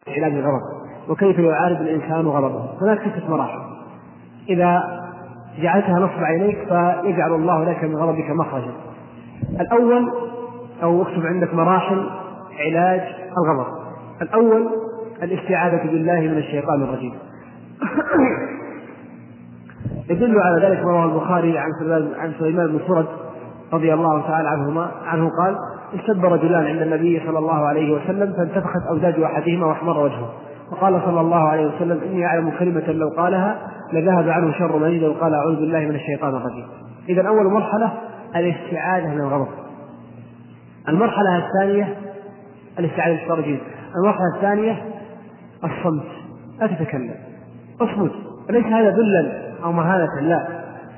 علاج الغضب وكيف يعالج الإنسان غضبه. هناك 6 مراحل إذا جعلتها نصب عينيك فيجعل الله لك من غضبك مخرجا. الأول، أو اكتب عندك مراحل علاج الغضب. الأول الاستعاذة بالله من الشيطان الرجيم. يدل على ذلك ما رواه البخاري عن سليمان بن سرد رضي الله تعالى عنه قال: استب رجلان عند النبي صلى الله عليه وسلم فانتفخت أوداج أحدهما واحمر وجهه، فقال صلى الله عليه وسلم: إني أعلم كلمة لو قالها لذهب عنه شر من لو قال أعوذ بالله من الشيطان الرجيم. إذن أول مرحلة الاستعاذة من الغضب. المرحلة الثانية الاستعاذة من الشيطان الرجيم. المرحلة الثانية الصمت، لا تتكلم، اصمت. ليس هذا ذلا أو مهانة، لا،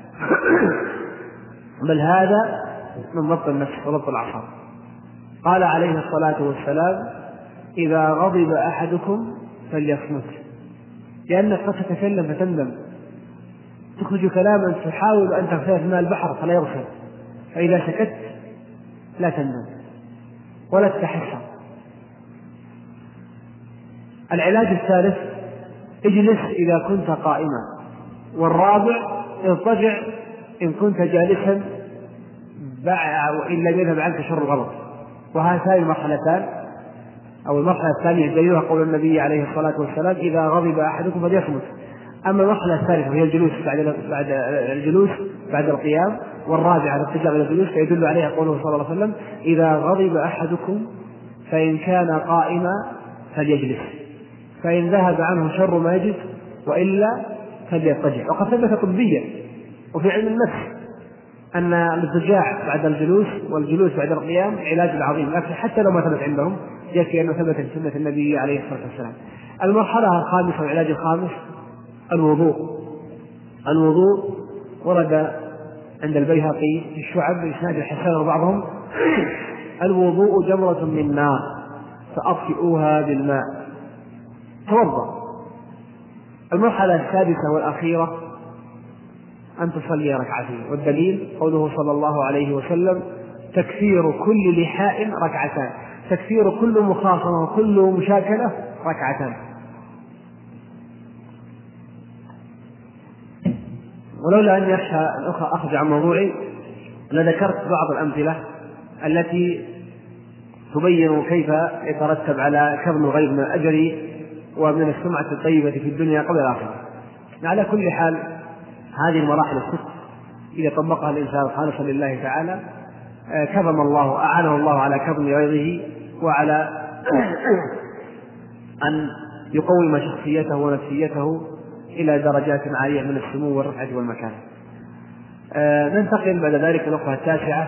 بل هذا من ضبط النفس وضبط الأعصاب. قال عليه الصلاة والسلام: إذا غضب أحدكم فليصمت، لأنك قد تتكلم فتندم، تخرج كلاما تحاول أن تغسل في ماء البحر فلا يغسل، فإذا سكت لا تندم ولا تتحسر. العلاج الثالث: اجلس إذا كنت قائما. والرابع: اضطجع إن كنت جالسا وإن لم يذهب عنك شر الغضب. وهاتان المرحلتان، أو المرحلة الثانية دليلها قول النبي عليه الصلاة والسلام: إذا غضب أحدكم فليصمت. أما المرحلة الثالثة وهي الجلوس بعد القيام، والرابعة الاضطجاع بعد الجلوس، فيدل عليها قوله صلى الله عليه وسلم: إذا غضب أحدكم فإن كان قائما فليجلس، فإن ذهب عنه شر ما يجد، وإلا فليضطجع. وقد ثبت طبيا وفي علم النفس أن الاضطجاع بعد الجلوس والجلوس بعد القيام علاج عظيم، لكن حتى لو ما ثبت عندهم يكفي أنه ثبت في سنة النبي عليه الصلاة والسلام. المرحلة الخامسة والعلاج الخامس الوضوء ورد عند البيهقي في الشعب بإسناد الحسن وبعضهم: الوضوء جمرة من نار فأطفئوها بالماء. توضأ. المرحلة السادسة والأخيرة أن تصلي ركعتين، والدليل قوله صلى الله عليه وسلم: تكفير كل لحاء ركعتان، تكفير كل مخاصمة وكل مشاكلة ركعتان. ولولا أن يخشى أن أخرج عن موضوعي لذكرت بعض الأمثلة التي تبين كيف يترتب على كظم الغيظ من الأجر ومن السمعة الطيبة في الدنيا قبل الآخرة. على كل حال، هذه المراحل الست إذا طبقها الإنسان خالصا لله تعالى كظم الله، أعانه الله على كظم غيظه وعلى أن يقوم شخصيته ونفسيته إلى درجات عالية من السمو والرفعة والمكان. ننتقل بعد ذلك النقطة التاسعة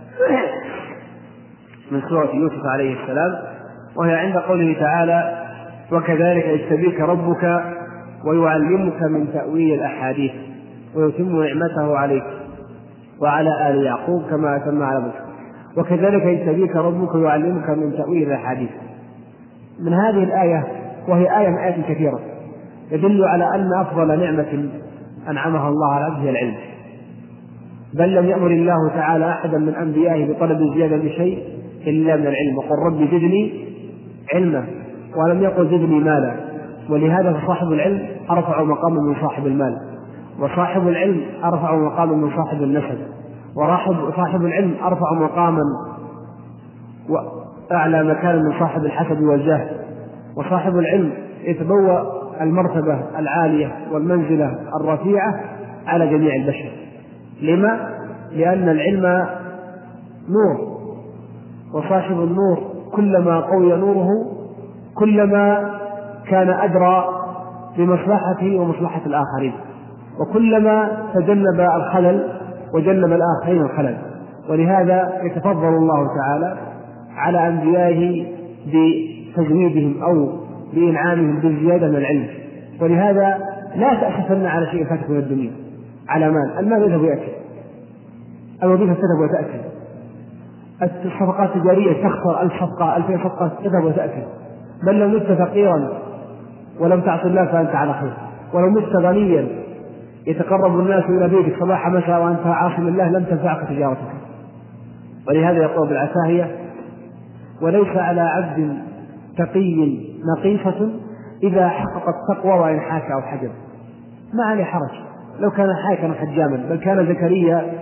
من سورة يوسف عليه السلام، وهي عند قوله تعالى: وكذلك يجتبيك ربك ويعلمك من تأويل الأحاديث ويتم نعمته عليك وعلى آل يعقوب كما أتم على موسى. وكذلك يجتبيك ربك ويعلمك من تأويل الأحاديث. من هذه الآية، وهي آية من آيات كثيرة، يدل على أن أفضل نعمة أنعمها الله على عبده العلم، بل لم يأمر الله تعالى أحدا من أنبيائه بطلب الزيادة بشيء إلا من العلم، وقل رب زدني علما، ولم يقل زدني مالا. ولهذا فصاحب العلم أرفع مقاما من صاحب المال، وصاحب العلم أرفع مقاما من صاحب النسب، وصاحب العلم أرفع مقاما وأعلى مكانا من صاحب الحسب والجاه. وصاحب العلم يتبوأ المرتبة العالية والمنزلة الرفيعة على جميع البشر. لما؟ لأن العلم نور، وصاحب النور كلما قوي نوره كلما كان أدرى بمصلحته ومصلحة الآخرين، وكلما تجنب الخلل وجنب الآخرين الخلل. ولهذا يتفضل الله تعالى على أنبيائه بتزويدهم أو بإنعامهم بالزيادة من العلم. ولهذا لا تأسفن على شيء فاتك من الدنيا، على المال يذهب ويأتي، الوظيفة تذهب وتأتي، الصفقات التجارية تخسر 1000 صفقة 2000 صفقة تذهب وتأتي، بل لو مت فقيرا ولم تعص الله فأنت على خير، ولو مت غنيا يتقرب الناس إلى بيتك صباح مساء وأنت عاصم الله لم تنفعك تجارتك. ولهذا يقول بالعتاهية: وليس على عبد تقي نقيصة إذا حقق التقوى وإن حاك أو حجب ما عليه حرج. لو كان حاكا حجاما، بل كان زكريا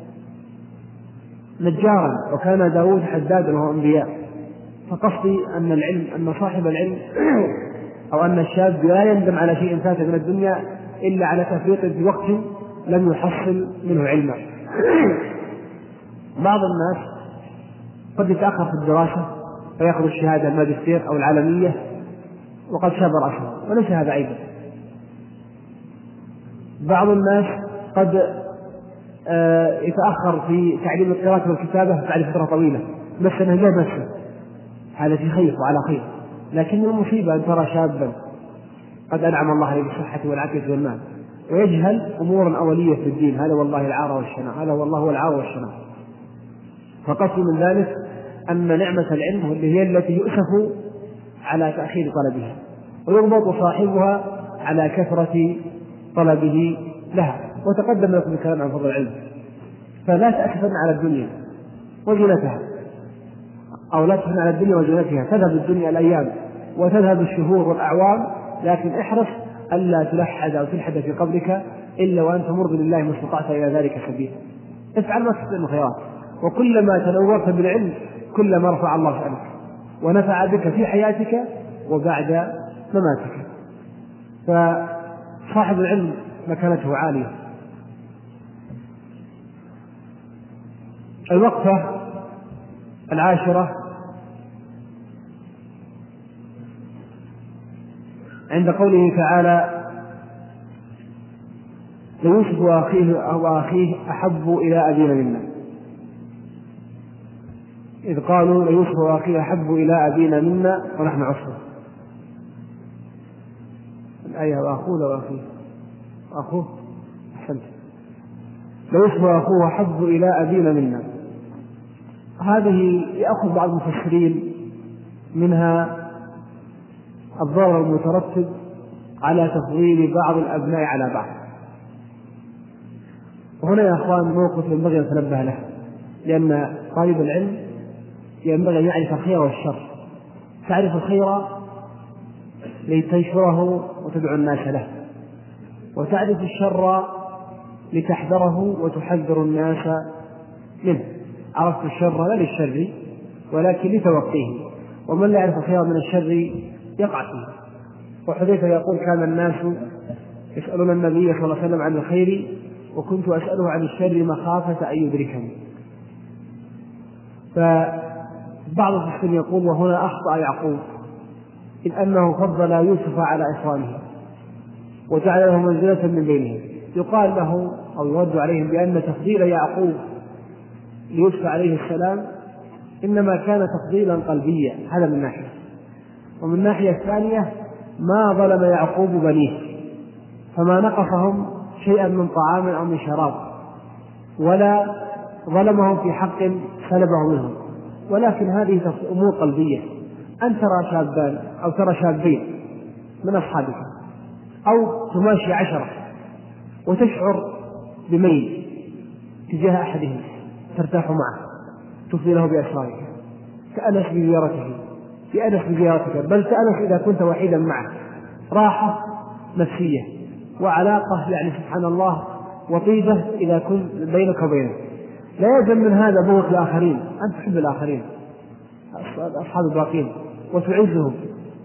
نجارا وكان داود حدادا وهو أنبياء. فقصدي أن العلم، أن صاحب العلم أو أن الشاب لا يندم على شيء فات من الدنيا إلا على تفريط في وقت لم يحصل منه علما. بعض الناس قد يتأخر في الدراسة فيأخذ الشهادة الماجستير أو العالمية وقد شاب رأسه، وليس هذا عيبا. بعض الناس قد يتأخر في تعليم القراءة والكتابة بعد فترة طويلة، بس أنه لا نفسه، هذا في خير وعلى خير. لكن المصيبة أن ترى شابا قد أنعم الله عليه بالصحة والعافية والمال ويجهل أمورا أولية في الدين، هذا والله العار والشناء، هذا والله هو العار والشناء. فقصد من ذلك أن نعمة العلم هي التي يؤسف على تأخير طلبها ويربط صاحبها على كثرة طلبه لها. وتقدم لكم الكلام عن فضل العلم، فلا تأسفن على الدنيا وزينتها، أو لا تأسفن على الدنيا وزينتها. تذهب الدنيا الأيام وتذهب الشهور والأعوام، لكن احرص ألا تلحد أو تلحد في قبرك إلا وأنت مرضي لله ما استطعت إلى ذلك سبيلا. افعل ما تستطيع من خيرات، وكلما تنورت بالعلم كلما رفع الله شأنك ونفع بك في حياتك وبعد مماتك. فصاحب العلم مكانته عالية. الوقفة 10 عند قوله تعالى: ليوسف وأخيه أحب إلى أبينا منا. إذ قالوا ليوسف وأخيه أحب إلى أبينا منا ونحن عصبة. الآية وأخوه أحسنت. ليوسف وأخوه أحب إلى أبينا منا. هذه يأخذ بعض المفسرين منها الضرر المترتب على تفضيل بعض الأبناء على بعض. وهنا يا أخوان موقف ينبغي أن نتنبه له، لأن طالب العلم ينبغي أن يعرف الخير والشر. تعرف الخير لتنشره وتدعو الناس له، وتعرف الشر لتحذره وتحذر الناس منه. عرفت الشر لا للشر ولكن لتوقيه، ومن لا يعرف الخير من الشر يقع فيه. وحذيفة يقول: كان الناس يسألون النبي صلى الله عليه وسلم عن الخير وكنت أسأله عن الشر مخافة أن يدركني. فبعض المسلمين يقول: وهنا أخطأ يعقوب، إذ أنه فضل يوسف على إخوانه وجعل له منزلة من بينهم. يقال له أو يرد عليهم بأن تفضيل يعقوب ليوسف عليه السلام إنما كان تفضيلا قلبيا، هذا من ناحية. ومن الناحية الثانية ما ظلم يعقوب بنيه، فما نقصهم شيئا من طعام أو من شراب، ولا ظلمهم في حق سلبه منهم، ولكن هذه أمور قلبية. أن ترى شابان أو ترى شابين من أصحابك أو تماشي 10 وتشعر بميل تجاه أحدهم ترتاح معه، تفضي له بأسرارك، تأنس بزيارتك، بل تأنس إذا كنت وحيدا معه، راحة نفسية وعلاقة يعني سبحان الله وطيبة إذا كنت بينك وبينه. لا يلزم من هذا بغض الآخرين، أن تحب الآخرين أصحاب الباقين وتعزهم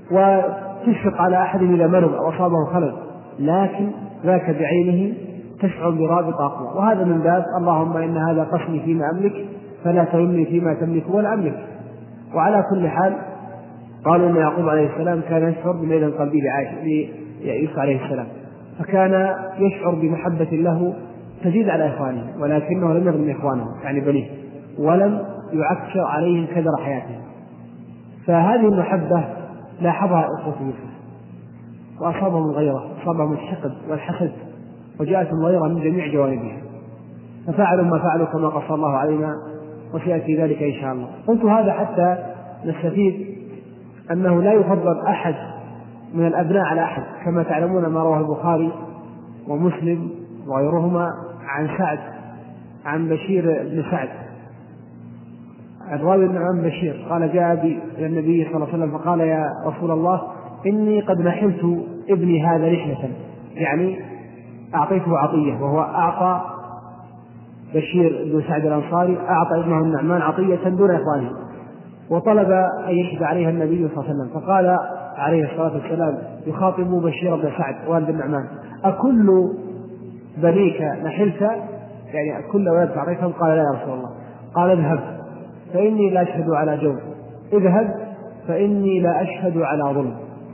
وتشفق على أحدهم إذا مرض أو أصابه خلل، لكن ذاك بعينه تشعر برابط أقوى. وهذا من باب اللهم إن هذا قسمي فيما أملك فلا تلمني فيما تملك ولا أملك. وعلى كل حال قالوا أن يعقوب عليه السلام كان يشعر بميل القلب ليوسف عليه السلام، فكان يشعر بمحبة له تزيد على إخوانه، ولكنه لم يظلم إخوانه يعني بنيه، ولم يعكر عليهم كدر حياتهم. فهذه المحبة لاحظها إخوة يوسف وأصابهم الغيرة، أصابهم الحقد والحسد، وجاءتهم الغيرة من جميع جوانبها، ففعلوا ما فعلوا كما قص الله علينا، وسيأتي ذلك إن شاء الله. قلت هذا حتى نستفيد أنه لا يفضل أحد من الأبناء على أحد، كما تعلمون ما رواه البخاري ومسلم وغيرهما عن سعد، عن بشير بن سعد الراوي النعمان بشير قال جاء بي إلى النبي صلى الله عليه وسلم فقال يا رسول الله إني قد نحلت ابني هذا رحلة، يعني أعطيته عطية، وهو أعطى بشير بن سعد الأنصاري أعطى ابنه النعمان عطية دون إخوانه، وطلب أن يشهد عليها النبي صلى الله عليه وسلم، فقال عليه الصلاة والسلام يخاطب بشير بن سعد والد النعمان أكل بنيك نحلت، يعني كل ولد أعطيتهم؟ قال لا يا رسول الله. قال اذهب فإني لا أشهد على جور، اذهب فإني لا أشهد على ظلم.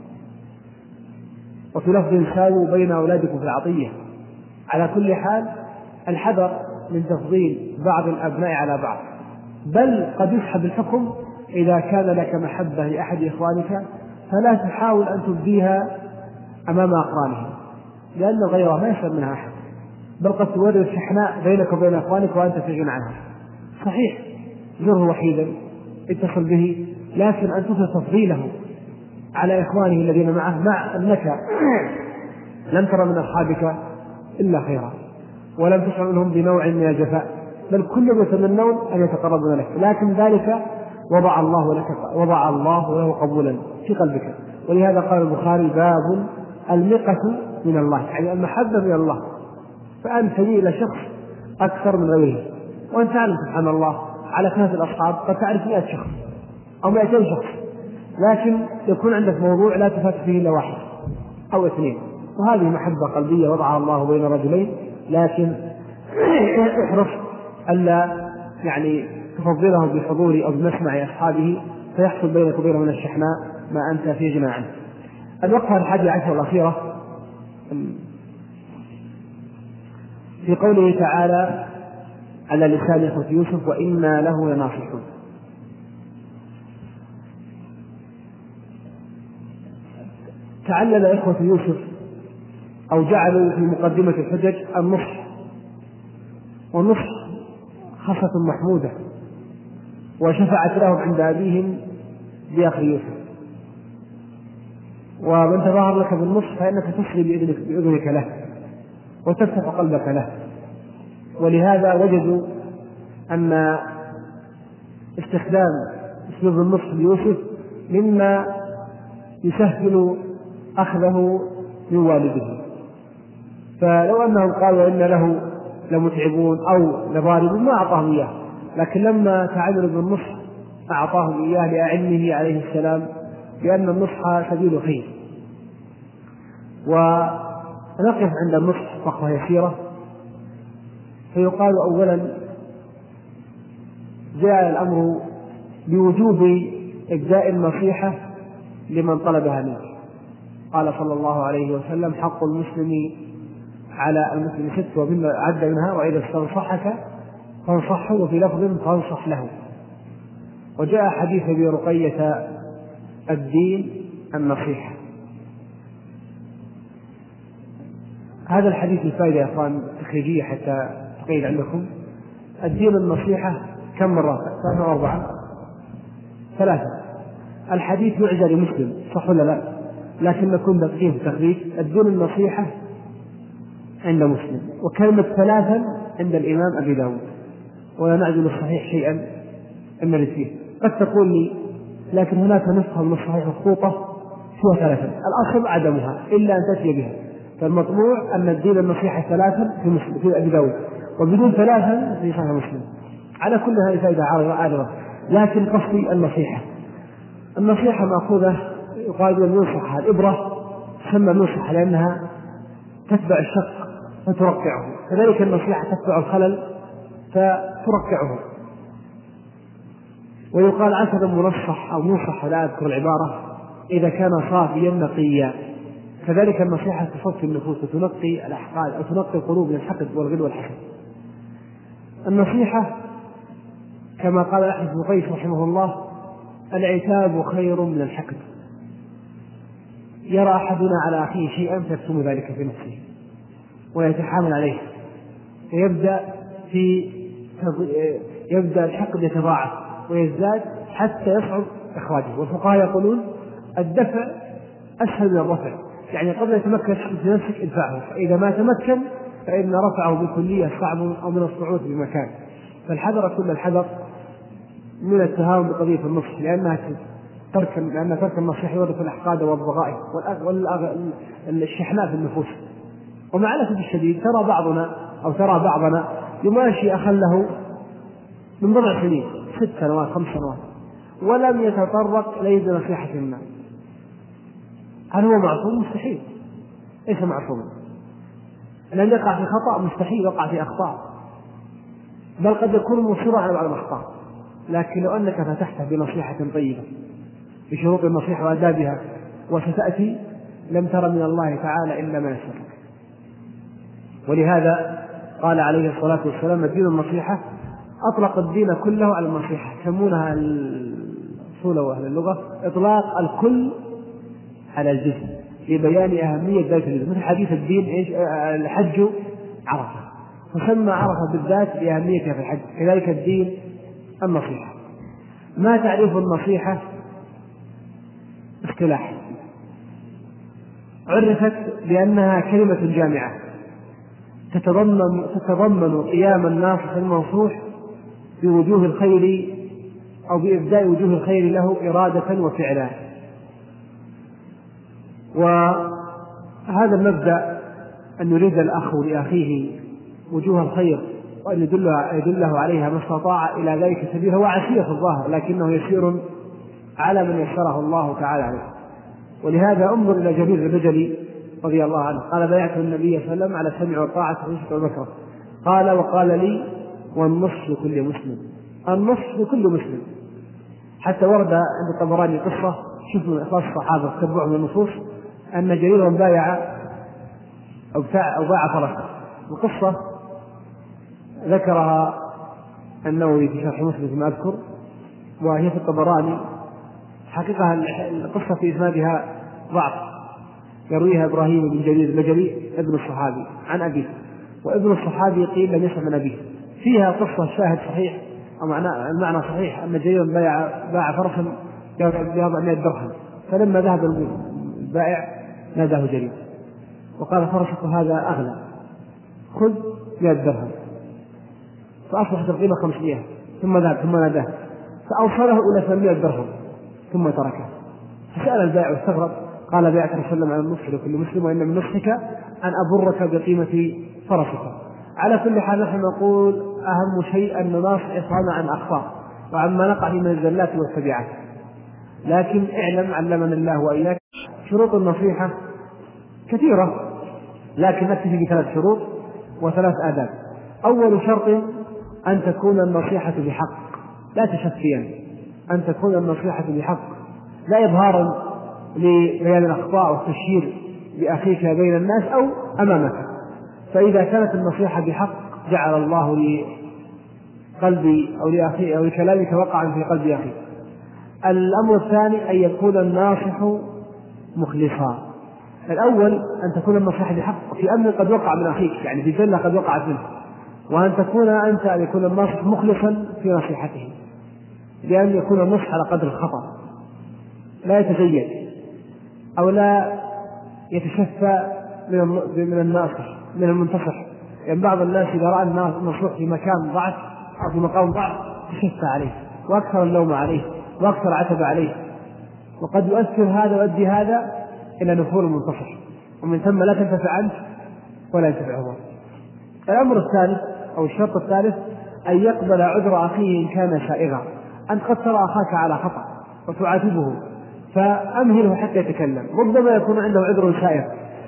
وفي لفظ ساووا بين أولادكم في العطية. على كل حال الحذر من تفضيل بعض الأبناء على بعض، بل قد يسحب الحكم إذا كان لك محبة لأحد إخوانك فلا تحاول أن تبديها أمام أقرانهم، لأن الغيرة ما يسلم منها أحد، بل قد تورث شحناء بينك وبين إخوانك وأنت في غنى عنها. صحيح زره وحيدا اتصل به، لكن أن تثبت تفضيله على إخوانه الذين معه، مع أنك لم ترى من أصحابك إلا خيرا ولم تشعر منهم بنوع من الجفاء، بل كلهم يتمنون أن يتقربون لك، لكن ذلك وضع الله له قبولا في قلبك. ولهذا قال البخاري باب المقة من الله، يعني المحبة من الله، فأن تميل شخص أكثر من غيره. وأن تعلم سبحان الله على كثرة الأصحاب قد تعرف 100 شخص أو 200 شخص، لكن يكون عندك موضوع لا تفات فيه إلا 1 أو 2، وهذه محبة قلبية وضعها الله بين رجلين، لكن احرص ألا يعني تفضله بحضور أو بمسمع أصحابه فيحصل بينك وبينه من الشحناء ما أنت في غنى عنه. الوقفة 11 الأخيرة في قوله تعالى على لسان إخوة يوسف وإنا له لناصحون. تعلل إخوة يوسف أو جعلوا في مقدمة الحجج النصح، والنصح خصة محمودة وشفعت لهم عند أبيهم بأخ يوسف، ومن تظاهر لك بالنصح فإنك تصغي بإذنك له وتفتح قلبك له. ولهذا وجدوا أن استخدام أسلوب النصح ليوسف مما يسهل أخذه من والده، فلو أنهم قالوا إن له لمتعبون أو لضاربون ما أعطاهم إياه، لكن لما تعاملوا بالنصح أعطاهم إياه لعلمه عليه السلام بأن النصح سبيل خير. ونقف عند النصح وقفة يسيرة. فيقال أولا جاء الأمر بوجوب إبداء النصيحة لمن طلبها منه. قال صلى الله عليه وسلم حق المسلم على المسلم 6 ومما عد منها وإذا استنصحك فانصحه، وفي لفظ فانصح له. وجاء حديث أبي رقية الدين النصيحة. هذا الحديث الفائدة يا أخوان تخريجية حتى تقيد عندكم. الدين النصيحة كم مرة؟ 3 أو 4؟ 3. الحديث يعزى لمسلم صح ولا لا؟ لكن نكون دقيقين في التخريج. الدين النصيحة عند مسلم، وكلمة 3 عند الإمام أبي داود، ولا نعزل الصحيح شيئا أن فيه. قد تقول لي لكن هناك نسخة من الصحيح مخطوطة فيها 3، الأصل عدمها إلا أن تأتي بها. فالمطبوع أن الدين النصيحة 3 في مسلم في أبي داود، وبدون 3 في صحيح مسلم. على كل هذه فائدة عارضة، لكن قصدي النصيحة مأخوذة يقال المنصحة، الإبرة تسمى منصحة لأنها تتبع الشق فترقعه، كذلك النصيحة تتبع الخلل فترقعه. ويقال عسل منصح أو منصح لا أذكر العبارة إذا كان صافيا نقيا. كذلك النصيحة تصفي النفوس وتنقي الأحقاد أو تنقي القلوب من الحقد والغل والحسد. النصيحة كما قال أحمد بن قيس رحمه الله العتاب خير من الحقد. يرى أحدنا على أخيه شيئا فيكتم ذلك في نفسه ويتحامل عليه، يبدأ الحقد يتضاعف ويزداد حتى يصعب إخراجه. والفقهاء يقولون الدفع أسهل من الرفع، يعني قبل يتمكن في نفسك ادفعه، فإذا ما تمكن فإن رفعه بكلية صعب أو من الصعود بمكان. فالحذر كل الحذر من التهاون بقضية النصح، لأن ترك النصيحة يورث الأحقاد والضغائن والشحناء في النفوس. ومع الأسف الشديد ترى بعضنا يماشي أخا له من بضع سنين 6 سنوات 5 سنوات ولم يتطرق إليه بنصيحة الناس. هل هو معصوم؟ مستحيل، ليس معصوما. لأن يقع في خطأ مستحيل يقع في أخطاء، بل قد يكون مصرا على بعض الأخطاء. لكن لو أنك فتحته بنصيحة طيبة بشروط النصيحة وآدابها وستأتي، لم تر من الله تعالى إلا ما يسرك. ولهذا قال عليه الصلاة والسلام: الدين النصيحة. أطلق الدين كله على النصيحة، يسمونها الأصول وأهل اللغة إطلاق الكل على الجزء لبيان أهمية ذلك الجزء. مثل حديث الدين الحج عرفة، فسمى عرفة بالذات لأهميتها في الحج. كذلك الدين النصيحة. ما تعريف النصيحة اصطلاح؟ عرفت بأنها كلمة جامعة تتضمن قيام الناصح المنصوح بوجوه الخير أو بإبداء وجوه الخير له إرادة وفعلا. وهذا المبدأ أن يريد الأخ لأخيه وجوه الخير وأن يدله عليها ما استطاع إلى ذلك سبيل، هو عسير في الظاهر لكنه يسير على من يسره الله تعالى عليه. ولهذا انظر إلى جرير البجلي رضي الله عنه قال: بايعت النبي صلى الله عليه وسلم على السمع والطاعة والرشد والمكره. قال: وقال لي: والنصح لكل مسلم. النصح لكل مسلم. حتى ورد عند الطبراني قصة، شوف من إخلاص الصحابة تتبعهم النصوص، أن جريرا بايع أو باع فرسا. القصة ذكرها النووي في شرح مسلم كما أذكر، وهي في الطبراني. حقيقة القصة في إسنادها ضعف، يرويها إبراهيم بن جرير البجلي ابن الصحابي عن أبيه، وابن الصحابي قيل لم يسمع من أبيه. فيها قصة شاهد صحيح أو المعنى صحيح، أن جريرا باع فرسا بوضع 100 درهم، فلما ذهب البائع ناداه جرير وقال: فرسك هذا أغلى، خذ 100 درهم. فأصبحت القيمة 500. ثم ذهب ثم ناداه فأوصله إلى 800 درهم ثم تركه. فسأل البائع واستغرب، قال: بايعت رسول الله على النصح لكل مسلم، وإن من نصحك أن أبرك بقيمة فرسك. على كل حال نحن نقول أهم شيء أن نناصح إخواننا عن أخطاء وعما نقع من الزلات والتبعات. لكن اعلم علمنا الله وإياك شروط النصيحة كثيرة، لكن نكتفي ب3 شروط و3 آداب. أول شرط أن تكون النصيحة بحق لا تشفيا، أن تكون النصيحة بحق لا إظهارا لبيان الأخطاء والتشهير بأخيك بين الناس أو أمامك. فإذا كانت النصيحة بحق جعل الله لقلبي أو لأخي أو لكلامك وقعا في قلب أخي. الأمر الثاني أن يكون الناصح مخلصا. الأول أن تكون النصيحة بحق في أمر قد وقع من أخيك، يعني في جنة قد وقعت منه، وأن تكون أنت أن يكون الناصح مخلصا في نصيحته، بأن يكون النصح على قدر الخطأ، لا يتزيد أو لا يتشفى من الناصح من المنتصح. يعني بعض الناس إذا رأى النصوح في مكان ضعف أو في مقام ضعف تشفى عليه وأكثر اللوم عليه وأكثر عتب عليه، وقد يؤثر هذا ويؤدي هذا إلى نفور المنتصح، ومن ثم لا تنتفع عنه ولا ينتفعه. الأمر الثالث أو الشرط الثالث أن يقبل عذر أخيه إن كان سائغا. أنت قد ترى أخاك على خطأ وتعاتبه فأمهله حتى يتكلم، ربما يكون عنده عذر سائغ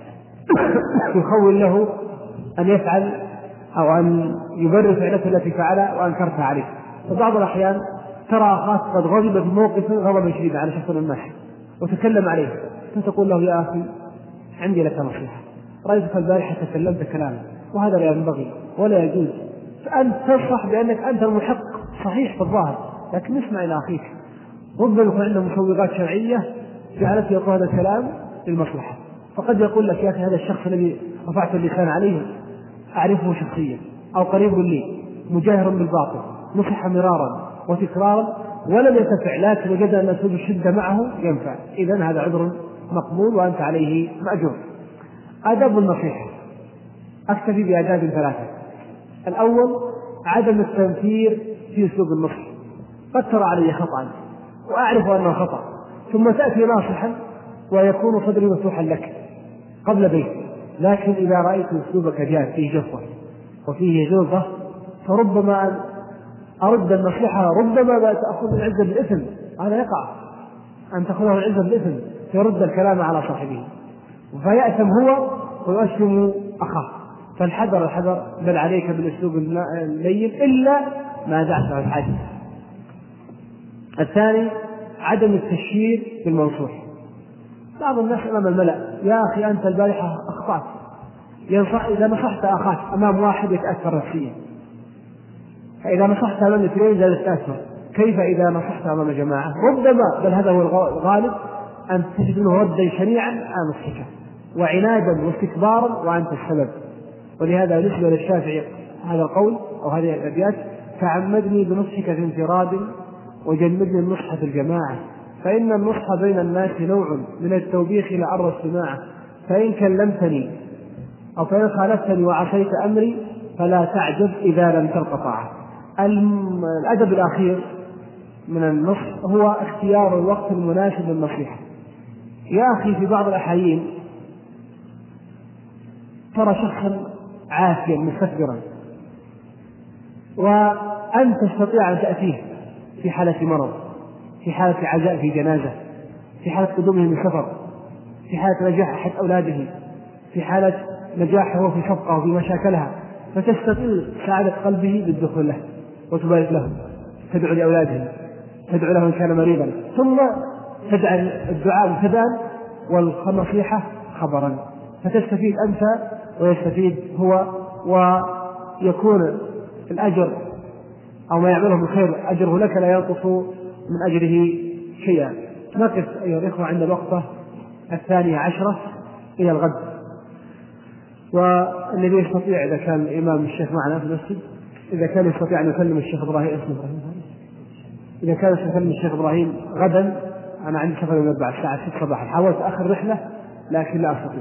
يخول له أن يفعل أو أن يبرر فعلته التي فعلها وأنكرتها عليه. فبعض الأحيان ترى أخاك قد غضب في موقف غضبا شديدا على شخص ما وتكلم عليه، فتقول له: يا أخي عندي لك نصيحة، رأيتك البارحة تكلمت كلاما وهذا لا ينبغي ولا يجوز. فأنت تصرح بأنك أنت المحق صحيح في الظاهر، لكن اسمع إلى أخيك، ربما يكون عنده مسوغات شرعية جعلته يقول هذا الكلام للمصلحة. فقد يقول لك: يا أخي هذا الشخص الذي رفعت اللسان عليه أعرفه شخصيا أو قريب لي، مجاهر بالباطل، نصح مرارا وتكرارا ولم ينتفع، لكن وجد أن أسلوب الشدة معه ينفع، إذن هذا عذر مقبول وأنت عليه مأجور. آداب النصيحة أكتفي بآداب 3. الأول عدم التنفير في أسلوب النصح. قد ترى علي خطأ وأعرف أنه خطأ، ثم تأتي ناصحا ويكون صدري مفتوحا لك قبل بيت، لكن إذا رأيت أسلوبك جاد فيه جفوة وفيه جوفة فربما أرد النصيحة، ربما تأخذ العزة بالإثم. هذا يقع أن تأخذه العزة بالإثم فيرد الكلام على صاحبه فيأثم هو ويؤثم أخاه. فالحذر الحذر، بل عليك بالأسلوب اللين إلا ما دعته الحاجة. الثاني عدم التشهير بالمنصوح. بعض الناس أمام الملأ: يا أخي أنت البارحة أخطأت. إذا نصحت أخاك أمام واحد يتأثر نفسيا، فإذا نصحت أمام اثنين زاد التأثر، كيف إذا نصحت أمام جماعة؟ ربما، بل هذا هو الغالب، أن تجد منه ردا شنيعا على نصحك وعنادا واستكبارا وأنت السبب. ولهذا بالنسبة للشافعي هذا القول أو هذه الأبيات: تعمدني بنصحك في انفراد وجنبني النصح في الجماعة، فإن النصح بين الناس نوع من التوبيخ لأرى السماعة، فإن كلمتني أو فإن خالفتني وعصيت أمري فلا تعجب إذا لم تلق طاعة. الأدب الأخير من النصح هو اختيار الوقت المناسب للنصيحة. يا أخي في بعض الأحيان ترى شخصا عافيا مستكبرا وأنت تستطيع أن تأتيه في حالة مرض، في حالة عزاء في جنازة، في حالة قدومه من سفر، في حالة نجاح أحد أولاده، في حالة نجاحه في صفقة وفي مشاكلها، فتستطيع سعادة قلبه بالدخول له وتبارك له، تدعو لأولاده، تدعو له إن كان مريضا، ثم تجعل الدعاء مبتدأ والنصيحة خبرا، فتستفيد أنت ويستفيد هو، ويكون الأجر أو ما يعمله من خير أجره لك لا ينقص من أجره شيئا. نقف أيها الإخوة عند الوقفة 12 إلى الغد. والذي يستطيع إذا كان الإمام الشيخ معنا في المسجد، إذا كان يستطيع أن يكلم الشيخ إبراهيم، إذا كان يكلم الشيخ إبراهيم غدا، أنا عندي سفر من الساعة 6 صباحا، حاولت آخر رحلة لكن لا أستطيع،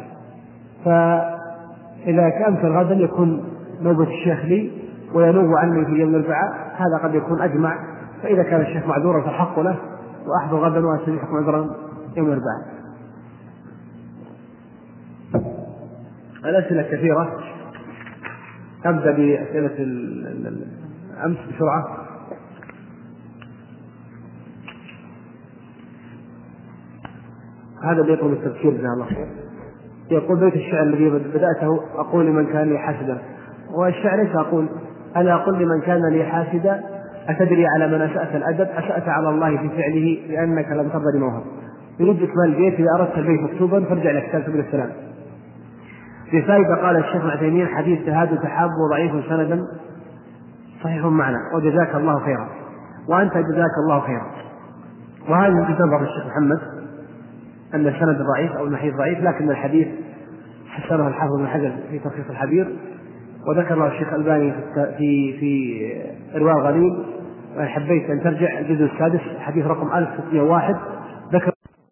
فإذا كان غدا يكون نوبة الشيخ لي وينوب عني في يوم الأربعاء، هذا قد يكون أجمع. فإذا كان الشيخ معذورا فالحق له وأحضر غدا وأستريحكم عذرا يوم الأربعاء. الأسئلة كثيرة، أبدأ بأسئلة الأمس بسرعة. هذا بيطلب التفكير جزاه الله خير. يقول: بيت الشعر الذي بدأته أقول لمن كان لي حاسدا، والشعر ليس أنا أقول لمن كان لي حاسدا: أتدري على من أسأت الأدب؟ أسأت على الله في فعله لأنك لم ترضى لموهب. يريد إكمال البيت، إذا أردت البيت مكتوبا فارجع إلى كتاب سبيل السلام. في فائدة قال الشيخ ابن عثيمين: حديث تهاد تحاب ضعيف سندا صحيح معنى، وجزاك الله خيرا، وأنت جزاك الله خيرا. وهذه تنظر الشيخ محمد أن السند ضعيف أو الحديث ضعيف، لكن الحديث حسنه الحافظ بن حجر في تلخيص الحبير، وذكر الشيخ الألباني في إرواء الغليل. وإن حبيت أن ترجع الجزء السادس حديث رقم 1601 ذكر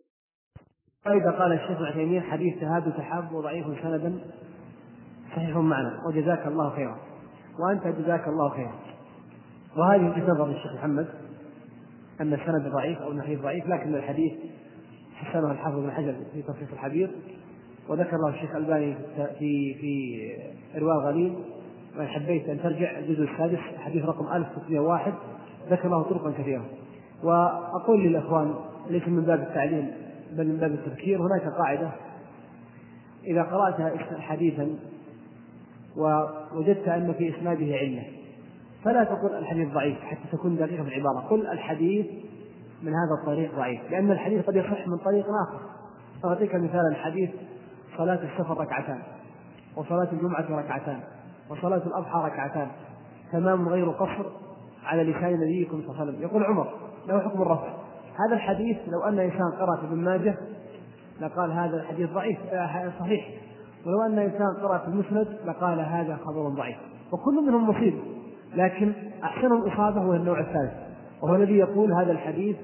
فإذا قال الشيخ ابن عثيمين: حديث تهاد تحاب ضعيف سندا صحيح معنى، وجزاك الله خيرا، وأنت جزاك الله خيرا. وهذه تنظر الشيخ محمد أن السند ضعيف أو الحديث ضعيف، لكن الحديث حسنه الحافظ بن حجر في تلخيص الحبير، وذكر له الشيخ الألباني في إرواء الغليل. وإن حبيت أن ترجع الجزء السادس حديث رقم 1601 ذكر له طرقا كثيرة. وأقول للأخوان ليس من باب التعليم بل من باب التذكير: هناك قاعدة: إذا قرأت حديثا ووجدت أن في إسناده علة فلا تقول الحديث ضعيف حتى تكون دقيقة في العبارة، قل الحديث من هذا الطريق ضعيف، لأن الحديث قد يصح من طريق آخر. أعطيك مثال: الحديث صلاة السفر ركعتان، وصلاة الجمعة ركعتان، وصلاة الأضحى ركعتان، تمام غير قصر على لسان نبيكم صلى الله عليه وسلم. يقول عمر: له حكم الرفع. هذا الحديث لو أن إنسان قرأ في ابن ماجه لقال هذا الحديث ضعيف صحيح، ولو أن إنسان قرأ في المسند لقال هذا خبر ضعيف، وكل منهم مصيب، لكن أحسنهم إصابة هو النوع الثالث، وهو الذي يقول هذا الحديث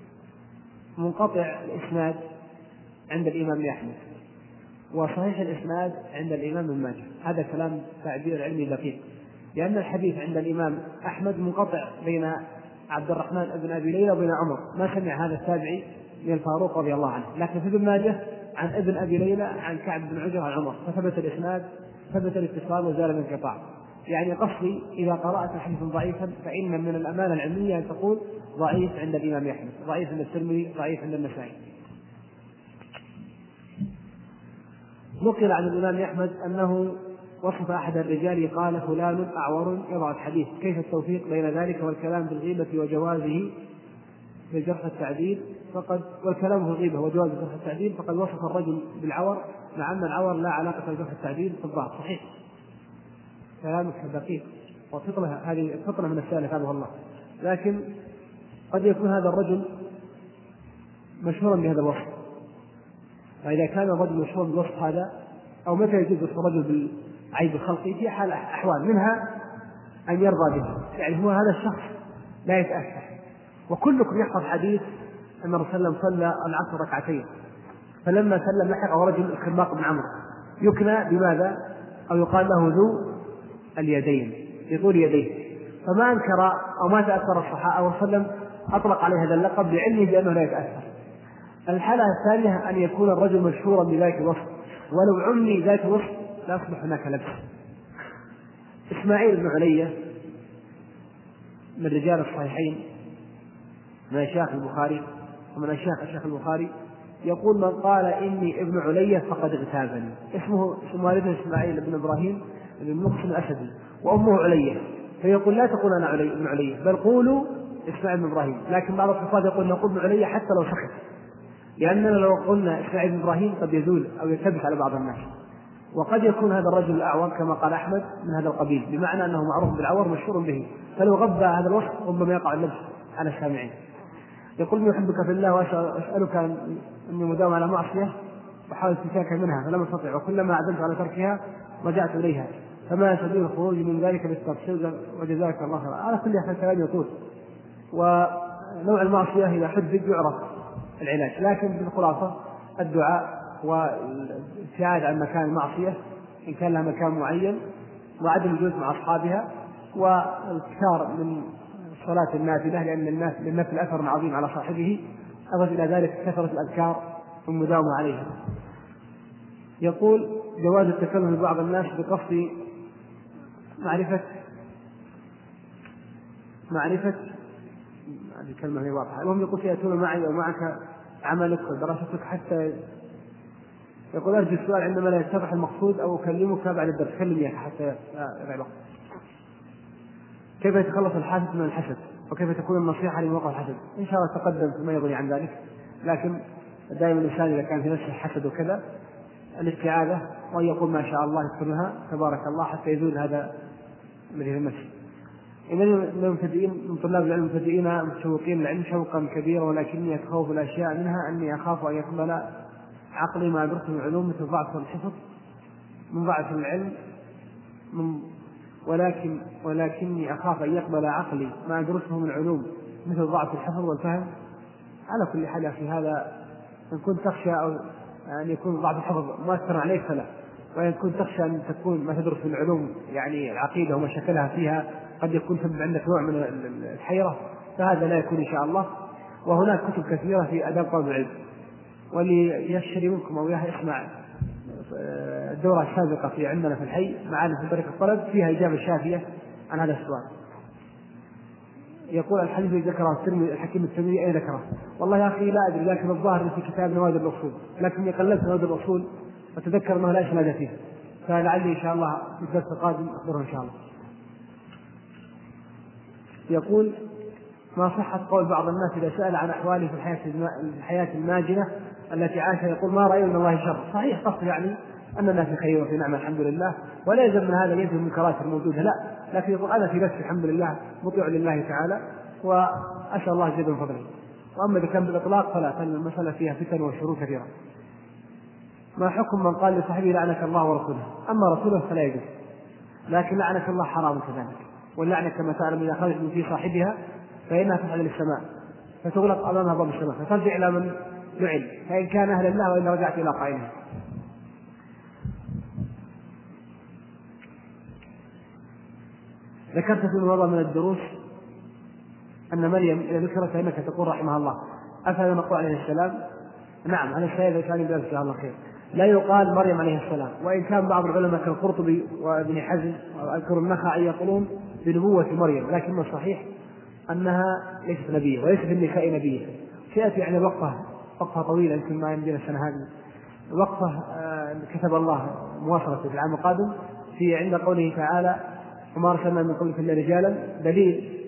منقطع الإسناد عند الإمام أحمد وصحيح الإسناد عند الإمام ابن ماجه. هذا كلام تعبير علمي دقيق، لأن الحديث عند الإمام أحمد منقطع بين عبد الرحمن بن أبي ليلى بن عمر، ما سمع هذا التابعي من الفاروق رضي الله عنه، لكن في ابن ماجه عن ابن أبي ليلى عن كعب بن عجرة عن عمر، فثبت الإسناد، ثبت الاتصال وزال الانقطاع. يعني قصدي إذا قرأت حديثا ضعيفا فإن من الأمانة العلمية أن تقول ضعيف عند الإمام أحمد، ضعيف عند الترمذي، ضعيف عند النسائي. نقل عن الإمام أحمد أنه وصف أحد الرجال قال فلان أعور يضع الحديث، كيف التوفيق بين ذلك والكلام بالغيبة وجوازه بالجرح التعديل؟ والكلام في الغيبة وجواز الجرح التعديل فقد وصف الرجل بالعور، مع أن العور لا علاقة بالجرح التعديل في الضعف. صحيح، كلامك دقيق وفطنة، هذه فطنة من السالف هذا الله، لكن قد يكون هذا الرجل مشهورا بهذا الوصف، فإذا كان الرجل مشهور بالوصف هذا، أو متى يجوز وصف الرجل بالعيب الخلقي؟ في حال أحوال، منها أن يرضى به، يعني هو هذا الشخص لا يتأثر. وكلكم يحفظ حديث أن الرسول صلى الله عليه وسلم صلى العصر ركعتين، فلما سلم لحق رجل الخماق بن عمرو يكنى بماذا؟ أو يقال له ذو اليدين، يطول يديه، فما أنكر أو ما تأثر الصحابة أو وسلم أطلق عليه هذا اللقب لعلمه بأنه لا يتأثر. الحالة الثانية أن يكون الرجل مشهورا بذلك الوصف، ولو عمي ذلك الوصف لا يصبح هناك لبس. إسماعيل بن علية من رجال الصحيحين، من أشياخ البخاري ومن أشياخ البخاري، يقول من قال إني ابن علية فقد اغتابني. اسمه والده إسماعيل بن إبراهيم بن مقسم الأسدي، وأمه علية، فيقول لا تقول أنا ابن علية، بل قولوا إسماعيل بن إبراهيم. لكن بعض الحفاظ يقول نقول ابن علية حتى لو سكت، لأننا لو قلنا إسماعيل بن إبراهيم قد يزول أو يلتبس على بعض الناس. وقد يكون هذا الرجل الأعور كما قال أحمد من هذا القبيل، بمعنى أنه معروف بالعور مشهور به، فلو غض هذا الوصف ربما يقع اللبس على السامعين. يقول من يحبك في الله وأسألك أني مداوم على معصية وحاول استنكاك منها فلم أستطع، وكلما عزمت على تركها رجعت إليها، فما سبيل الخروج من ذلك بالتفصيل وجزاك الله خيرا. على كل حال كلام يطول، ونوع المعصية إذا حدد يعرف العلاج، لكن بالخلاصة الدعاء والابتعاد عن مكان المعصية إن كان لها مكان معين، وعدم الجلوس مع أصحابها، والكثار من صلاة النافلة لأن للنفل أثر عظيم على صاحبه، أضف إلى ذلك كثرة الأذكار والمداومة عليها. يقول جواز التكلم لبعض الناس بقصد معرفة هذه الكلمة هي واضحة. المهم يقول سيأتون معي ومعك عملك ودراستك حتى، يقول أرجو السؤال عندما لا يتضح المقصود أو أكلمك بعد الدرس، كلمني حتى يضيع الوقت. كيف يتخلص الحاسد من الحسد، وكيف تكون النصيحة لموقع الحسد؟ إن شاء الله تقدم فيما يغني عن ذلك، لكن دائما الإنسان إذا كان في نفسه الحسد وكذا الاستعاذة، وأن يقول ما شاء الله يذكر لها تبارك الله حتى يزول هذا الذي في النفس. من طلاب العلم المبتدئين متشوقين العلم شوقا كبيرا، ولكني أتخوف الأشياء منها أني أخاف أن يقبل عقلي ما أدركه من العلوم مثل ضعف الحفظ من ضعف العلم ولكني أخاف أن يقبل عقلي ما أدركه من العلوم مثل ضعف الحفظ والفهم. على كل حال يا أخي هذا إن كنت تخشى أو أن يكون ضعف الحفظ مؤثر عليك فلا، وإن كنت تخشى أن تكون ما تدرس في العلوم يعني العقيدة ومشاكلها فيها قد يكون سبب عندك نوع من الحيرة، فهذا لا يكون إن شاء الله. وهناك كتب كثيرة في آداب طالب العلم، وليشتري منكم أو يسمع الدورة السابقة في عندنا في الحي معنا في طريق الطلب فيها إجابة شافية عن هذا السؤال. يقول الحديث الذي ذكره الحكيم الترمذي أين ذكره؟ والله يا أخي لا أدري، لكن الظاهر في كتاب نوادر الأصول، لكني قلبت نوادر الأصول وتذكر أنه لا إسناد فيه، فلعلي إن شاء الله في الدرس القادم أخبره إن شاء الله. يقول ما صحة قول بعض الناس إذا سأل عن أحواله في الحياة الماجنة التي عاشها يقول ما رأي من الله شر؟ صحيح، قصد يعني أننا في خير وفي نعمة الحمد لله، ولا يلزم من هذا ينفي المنكرات الموجودة، لا، لكن يقول أنا في نفسي الحمد لله مطيع لله تعالى وأسأل الله جل من فضله. وأما إذا كان بالإطلاق فلا، المسألة فيها فتن وشرور كثيرة. ما حكم من قال لصاحبه لعنك الله ورسوله؟ أما رسوله فلا يجوز، لكن لعنك الله حرام كذلك، واللعنة كما تعلم إذا خرجت من في صاحبها فإنها تصعد للسماء فتغلق أمامها باب السماء فترجع إلى من لعن، فإن كان أهل الله وإلا رجعت إلى قائلها. ذكرت في الموضوع من الدروس أن مريم إذا ذكرت فإنك تقول رحمها الله، أفلا نقول عليه السلام؟ نعم، على السيد كان يدرس الله خير. لا يقال مريم عليه السلام، وإن كان بعض العلماء كالقرطبي وابن حزم وأذكر النخعي يقولون بنبوة مريم، لكن الصحيح أنها ليست نبية وليست في النساء نبية. سيأتي يعني وقفة طويلة يمكن ما يمدينا السنة هذه، وقفة كتب الله مواصلة في العام القادم في عند قوله تعالى وما أرسلنا من قبلك إلا رجالا، دليل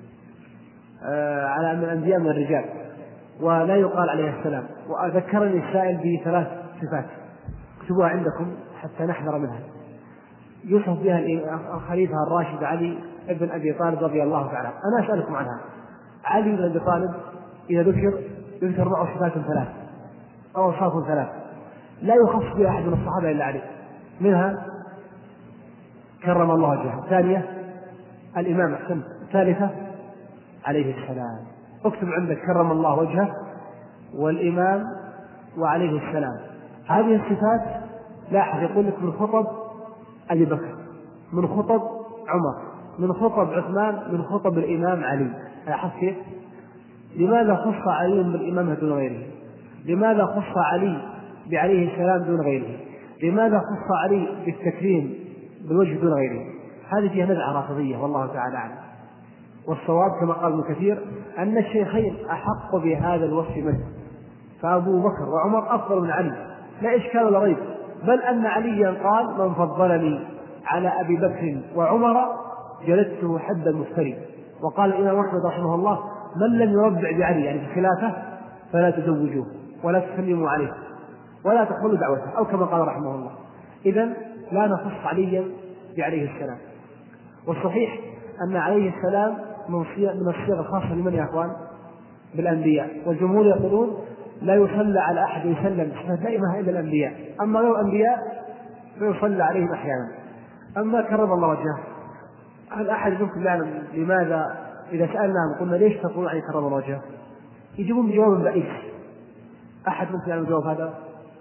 على أن الأنبياء من الرجال ولا يقال عليه السلام. وأذكرني السائل بثلاث صفات اكتبوها عندكم حتى نحذر منها، يوصف بها الخليفة الراشد علي ابن أبي طالب رضي الله تعالى. أنا أسألكم عنها. علي بن أبي طالب إذا يذكر معه صفات ثلاث أو أوصاف ثلاث لا يخص بها أحد من الصحابة إلا علي، منها كرم الله وجهه، ثانية الإمام أحسن، ثالثة عليه السلام. اكتب عندك كرم الله وجهه والإمام وعليه السلام. هذه الصفات لاحظ يقول لك من خطب أبي بكر، من خطب عمر، من خطب عثمان، من خطب الإمام علي. لاحظ كيف؟ لماذا خص علي بالإمامة دون غيره؟ لماذا خص علي بعليه السلام دون غيره؟ لماذا خص علي بالتكريم بالوجه دون غيره؟ هذه فيها نزعة رافضية والله تعالى أعلم. والصواب كما قال ابن كثير أن الشيخين أحق بهذا الوصف منه، فأبو بكر وعمر أفضل من علي لا إشكال ولا ريب، بل أن عليا قال من فضلني على أبي بكر وعمر جلدته حد المفتري. وقال الإمام أحمد رحمه الله من لم يربع بعلي يعني في الخلافة فلا تزوجوه ولا تسلموا عليه ولا تقبلوا دعوته، أو كما قال رحمه الله. إذن لا نخص عليا بعليه السلام. والصحيح أن عليه السلام من الصيغ الخاصة لمن يا أخوان؟ بالأنبياء. والجمهور يقولون لا يصلى على أحد يسلم دائما إلا الأنبياء، أما غير الأنبياء فيصلى عليهم أحيانا. أما كرم الله وجهه، هل أحد ممكن يعلم لماذا إذا سألناهم قلنا ليش تقولون عليه كرم الله وجهه؟ يجيبون بجواب بئيس. أحد ممكن يعلم الجواب هذا؟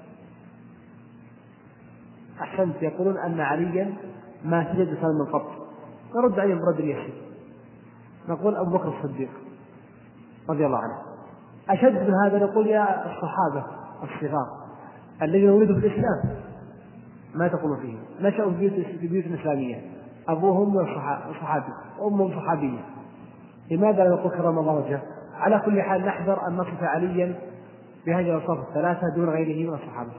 أحسنت، يقولون أن عليا ما سجد لسان من قط. نرد عليهم برد يسير، نقول أبو بكر الصديق رضي الله عنه. أشد من هذا نقول يا الصحابة الصغار الذين ولدوا في الإسلام ما تقولون فيه، نشأوا في بيوت إسلامية، أبوهم صحابي وأمهم صحابية، لماذا لا نقول كرم الله وجهه؟ على كل حال نحذر أن نصف عليا بهذه الأوصاف الثلاثة دون غيره من الصحابة.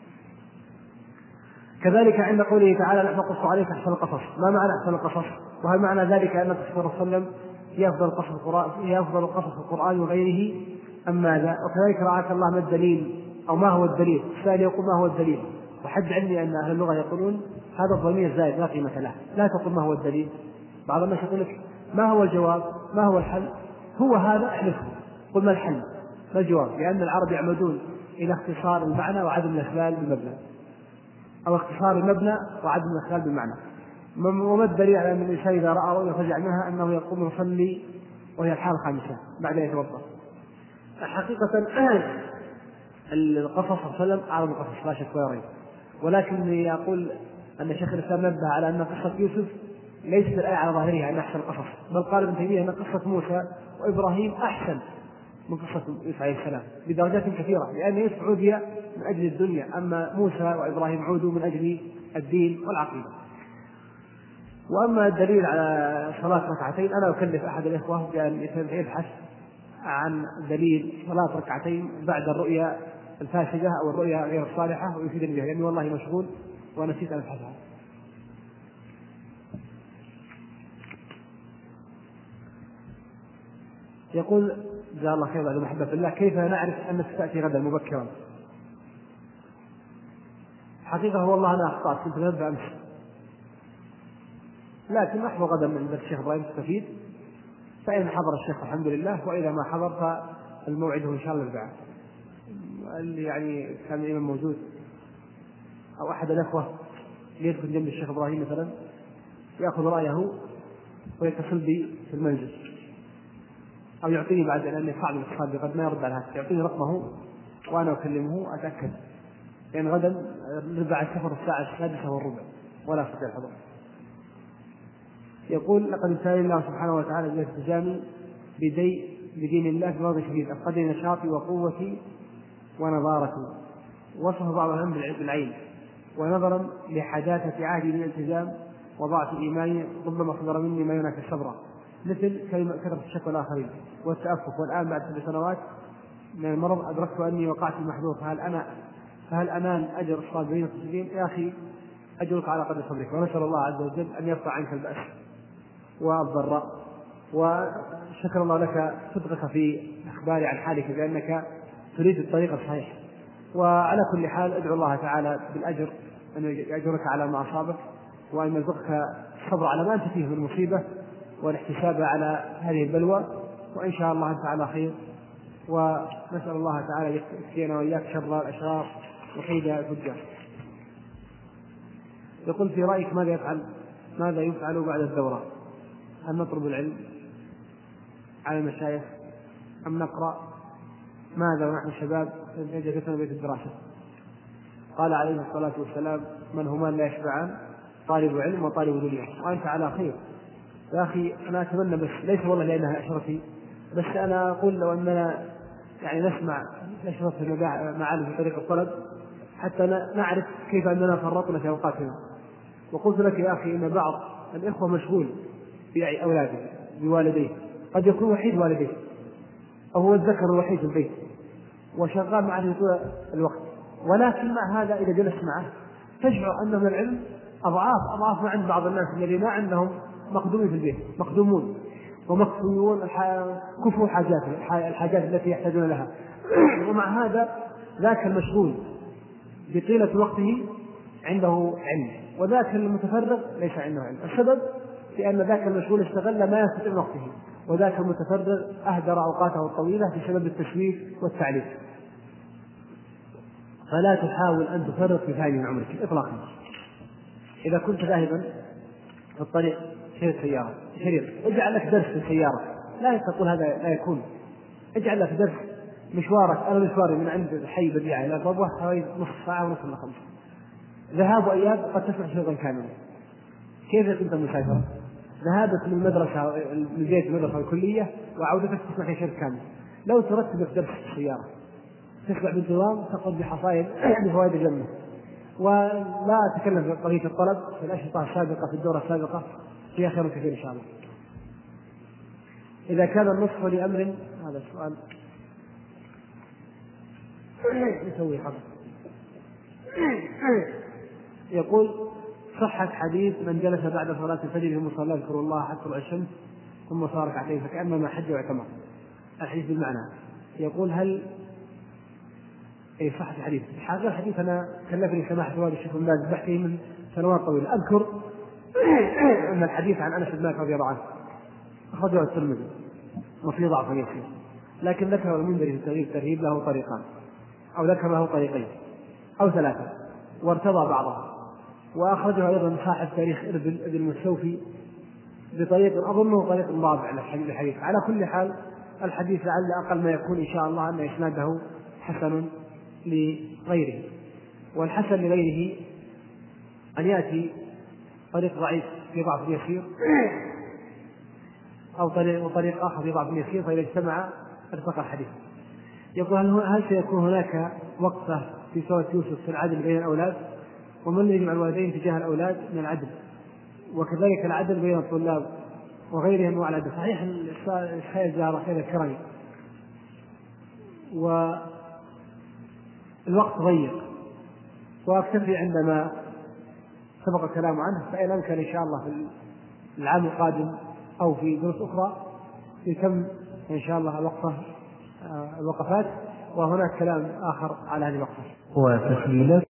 كذلك عند قوله تعالى نحن نقص عليك أحسن القصص. ما معنى أحسن القصص؟ وهل معنى ذلك أن الرسول صلى الله عليه وسلم هي أفضل القصص في القرآن وغيره أم ماذا؟ وكذلك رعاك الله ما الدليل أو ما هو الدليل؟ السائل يقول ما هو الدليل، وحد علمي أن أهل اللغة يقولون هذا الضمير زائد لا قيمة له، لا تقول ما هو الدليل. بعض الناس يقول لك ما هو الجواب؟ ما هو الحل؟ هو هذا احلفه، قل ما الحل؟ ما الجواب؟ لأن العرب يعمدون إلى اختصار المعنى وعدم الإخلال بالمبنى، أو اختصار المبنى وعدم الإخلال بالمعنى. وما الدليل على أن الإنسان إذا رأى رؤيا فزع منها أنه يقوم يصلي وهي الحالة الخامسة بعد أن يتوضأ؟ حقيقة القصص صلى الله عليه وسلم أعظم القصص لا شك ولا ريب، ولكن يقول أن شيخ الإسلام نبه على أن قصة يوسف ليست الآية على ظاهرها أن أحسن القصص، بل قال ابن تيمية أن قصة موسى وإبراهيم أحسن من قصة يوسف عليه السلام بدرجات كثيرة، لأن يوسف عودي من أجل الدنيا، أما موسى وإبراهيم عودوا من أجل الدين والعقيدة. وأما الدليل على صلاة ركعتين، أنا أكلف أحد الإخوة بأن يبحث عن دليل صلاة ركعتين بعد الرؤيا الفاسدة أو الرؤيا غير الصالحة ويفيدني بها، لأني والله مشغول ونسيت أن أبحثها. يقول جزاه الله خير بعد المحبة في الله، كيف نعرف أنك تأتي غدا مبكرا؟ حقيقة والله أنا أخطأت، كنت نبدأ أمس، لكن أحضر غدا من الشيخ إبراهيم تستفيد، فإن حضر الشيخ الحمد لله، وإذا ما حضر فالموعد إن شاء الله الأربعاء. اللي يعني كان الإمام موجود أو أحد الأخوة يدخل جنب الشيخ إبراهيم مثلا يأخذ رأيه ويتصل بي في المنزل، أو يعطيني بعد لأنه صعب الاتصال قد ما يرد على هذا، يعطيني رقمه وأنا أكلمه أتأكد، لأن غدا نرجع السفر الساعة 6:15 ولا أستطيع الحضور. يقول لقد ابتلاني الله سبحانه وتعالى بالتزامي بدين الله بوضع شديد أفقد نشاطي وقوتي ونظارتي. وصف بعض العلم بالعين. ونظرا لحداثة عهدي بالالتزام وضعف إيماني ربما صدر مني ما ينافي الصبر، مثل كثرة الشكوى الآخرين والتأفف. والآن بعد 7 سنوات من المرض أدركت أني وقعت في المحظور، فهل أنال أجر الصابرين الصابرين؟ يا أخي أجرك على قدر صبرك، ونسأل الله عز وجل أن يرفع عنك البأس والضراء. وشكر الله لك صدقك في إخباري عن حالك بأنك تريد الطريق الصحيح. وعلى كل حال ادعو الله تعالى بالأجر أن يأجرك على ما أصابك، وأن يرزقك الصبر على ما أنت فيه من مصيبة والاحتساب على هذه البلوى، وإن شاء الله أنت على خير. ونسأل الله تعالى يكفينا وإياك شر الأشرار وكيد الفجار. يقول في رأيك ماذا يفعل بعد الدورة؟ هل نطلب العلم على المشايخ أم نقرأ؟ ماذا ونحن شباب جلسنا بيت الدراسة؟ قال عليه الصلاة والسلام من هما لا يشبعان؟ طالب علم وطالب دنيا. وأنت على خير يا أخي. أنا أتمنى، بس ليس والله لأنها أشرفي، بس أنا أقول لو أننا نسمع نشرف معالم في طريق الطلب حتى نعرف كيف أننا فرطنا في أوقاتنا. وقلت لك يا أخي إن بعض الإخوة مشغول في أولاده بوالديه، قد يكون وحيد والديه أو هو الذكر الوحيد في البيت وشغال معه طول الوقت، ولكن مع هذا إذا جلس معه تشعر أن من العلم أضعاف ما عند بعض الناس الذين ما عندهم مخدومين في البيت، مخدومون ومكفويون كفوا الحاجات التي يحتاجون لها. ومع هذا ذاك المشغول بطيلة وقته عنده علم، وذاك المتفرغ ليس عنده علم. السبب في أن ذاك المشغول استغل ما يستطيع من وقته، وذاك المتفرغ أهدر أوقاته الطويلة بسبب التسويف والتعليق. فلا تحاول أن تفرط في ثاني من عمرك إطلاقا. إذا كنت ذاهبا في الطريق شريط اجعل لك درس في السيارة، لا تقول هذا لا يكون. اجعل لك درس مشوارك. أنا مشواري من عند حي بديعة إلى ضبوة حوالي نصف ساعة ونصف إلى 5، ذهاب وإياب قد تسمع شريطا كاملا. كيف كنت مسافرا؟ ذهابك من المدرسة من البيت المدرسة الكلية وعودتك تسمع في شريط كامل. لو ترتب لك درس في السيارة تسمع بانتظام تقضي بحصائل بفوائد الجنة. ولا أتكلم في قضية الطلب في الأشرطة السابقة في الدورة السابقة، فيها خير كثير إن شاء الله. إذا كان النصح لأمر، هذا السؤال نسوي حظ. يقول صحة حديث من جلس بعد صلاة الفجر في مصلى يذكر الله حتى طلوع الشمس ثم صار ركعتين فكأنما حج واعتمر. الحديث بالمعنى. يقول هل صحة الحديث؟ هذا الحديث أنا كلفني سماحة والد الشيخ بن باز بحثه من سنوات طويلة. أذكر أن الحديث عن أنس بن مالك رضي الله عنه أخرجه الترمذي وفيه ضعف يسير، لكن ذكر المنذري في التغيير الترهيب له طريقان، أو ذكر له طريقين أو 3 وارتضى بعضها. وأخرجه أيضا صاحب تاريخ إربل ابن المستوفي بطريق أظنه طريق ضابع للحديث. على كل حال الحديث لعل أقل ما يكون إن شاء الله أن إسناده حسن لغيره. والحسن لغيره أن يأتي طريق ضعيف في ضعف يسير أو طريق آخر في ضعف يسير، فإذا اجتمع ارتقى الحديث. يقول هل سيكون هناك وقفة في سورة يوسف في العدل بين الأولاد؟ ومن يجمع الوالدين تجاه الأولاد من العدل، وكذلك العدل بين الطلاب وغيرهم على العدل. صحيح الخير جار خير الكرم، والوقت ضيق، وأكتفي عندما سبق الكلام عنه. فإن أمكن إن شاء الله في العام القادم أو في دروس أخرى يتم إن شاء الله الوقفات، وهناك كلام آخر على هذه الوقفة. وتسجيلات